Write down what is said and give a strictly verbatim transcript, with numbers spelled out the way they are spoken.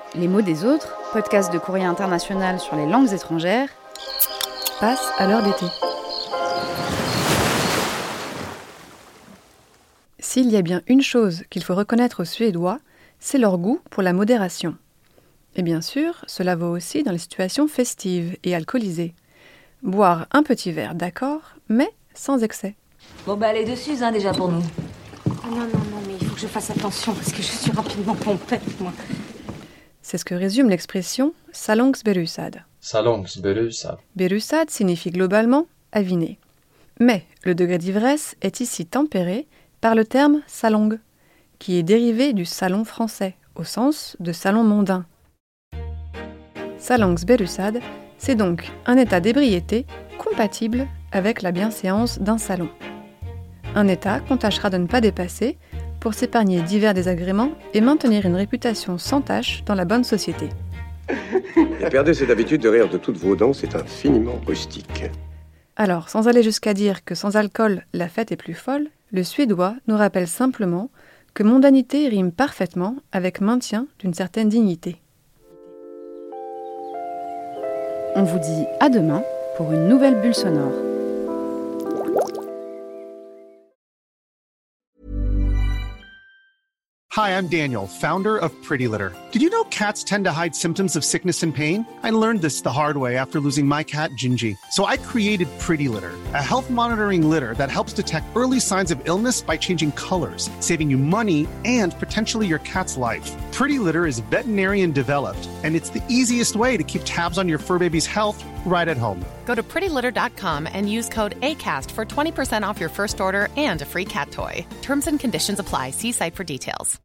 Les mots des autres, podcast de Courrier International sur les langues étrangères, passe à l'heure d'été. S'il y a bien une chose qu'il faut reconnaître aux Suédois, c'est leur goût pour la modération. Et bien sûr, cela vaut aussi dans les situations festives et alcoolisées. Boire un petit verre, d'accord, mais sans excès. Bon bah allez dessus, hein, déjà pour nous. Oh non, non, non, mais il faut que je fasse attention parce que je suis rapidement pompette, moi. C'est ce que résume l'expression « salongsberusad ». Salongsberusad. Berusad signifie globalement « aviné ». Mais le degré d'ivresse est ici tempéré par le terme « salong », qui est dérivé du salon français, au sens de salon mondain. Salongsberusad, c'est donc un état d'ébriété compatible avec la bienséance d'un salon. Un état qu'on tâchera de ne pas dépasser pour s'épargner divers désagréments et maintenir une réputation sans tache dans la bonne société. Et perdez cette habitude de rire de toutes vos dents, c'est infiniment rustique. Alors, sans aller jusqu'à dire que sans alcool, la fête est plus folle, le Suédois nous rappelle simplement que mondanité rime parfaitement avec maintien d'une certaine dignité. On vous dit à demain pour une nouvelle bulle sonore. Hi, I'm Daniel, founder of Pretty Litter. Did you know cats tend to hide symptoms of sickness and pain? I learned this the hard way after losing my cat, Gingy. So I created Pretty Litter, a health monitoring litter that helps detect early signs of illness by changing colors, saving you money and potentially your cat's life. Pretty Litter is veterinarian developed, and it's the easiest way to keep tabs on your fur baby's health right at home. Go to pretty litter dot com and use code ACAST for twenty percent off your first order and a free cat toy. Terms and conditions apply. See site for details.